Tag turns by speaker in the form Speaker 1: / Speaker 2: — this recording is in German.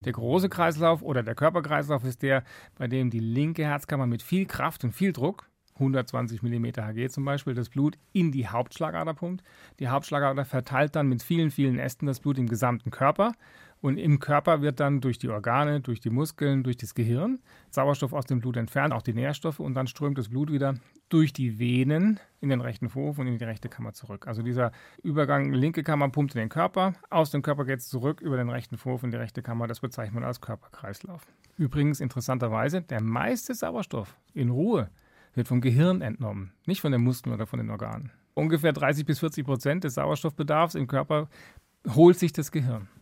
Speaker 1: Der große Kreislauf oder der Körperkreislauf ist der, bei dem die linke Herzkammer mit viel Kraft und viel Druck, 120 mm Hg zum Beispiel, das Blut in die Hauptschlagader pumpt. Die Hauptschlagader verteilt dann mit vielen, vielen Ästen das Blut im gesamten Körper. Und im Körper wird dann durch die Organe, durch die Muskeln, durch das Gehirn Sauerstoff aus dem Blut entfernt, auch die Nährstoffe. Und dann strömt das Blut wieder durch die Venen in den rechten Vorhof und in die rechte Kammer zurück. Also dieser Übergang, linke Kammer pumpt in den Körper, aus dem Körper geht es zurück über den rechten Vorhof in die rechte Kammer. Das bezeichnet man als Körperkreislauf. Übrigens interessanterweise, der meiste Sauerstoff in Ruhe wird vom Gehirn entnommen, nicht von den Muskeln oder von den Organen. Ungefähr 30-40% des Sauerstoffbedarfs im Körper holt sich das Gehirn.